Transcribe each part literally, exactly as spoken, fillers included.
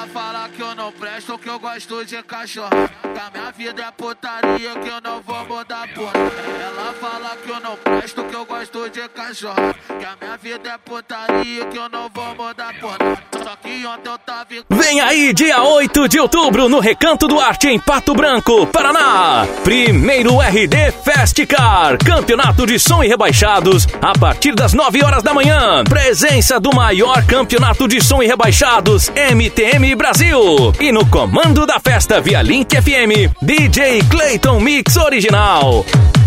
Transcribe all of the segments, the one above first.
Ela fala que eu não presto, que eu gosto de cachorro. Que a minha vida é putaria, que eu não vou mudar porra. Ela fala que eu não presto, que eu gosto de cachorro. Que a minha vida é putaria, que eu não vou mudar porra. Só que ontem eu tava... Vem aí, dia oito de outubro, no Recanto do Arte, em Pato Branco, Paraná. Primeiro R D Festcar, campeonato de som e rebaixados, a partir das nove horas da manhã. Presença do maior campeonato de som e rebaixados, M T M Brasil. E no comando da festa via Link F M, D J Clayton Mix Original.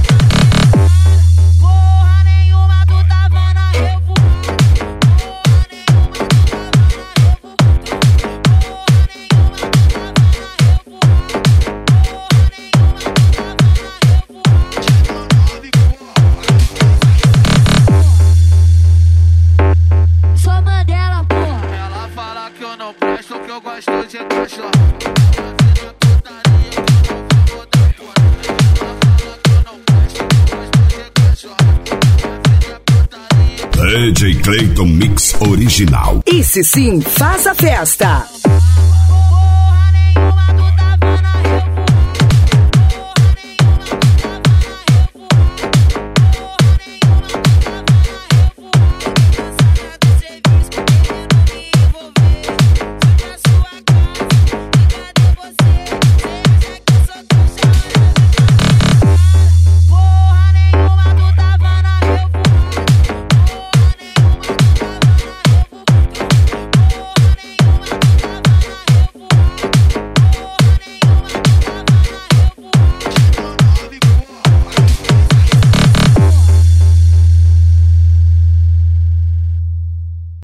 Porra nenhuma, tu tava na revo. Sou Mandela, porra. Ela fala que eu não presto, que eu gosto de cachorro. D J Clayton Mix Original. Esse sim faz a festa.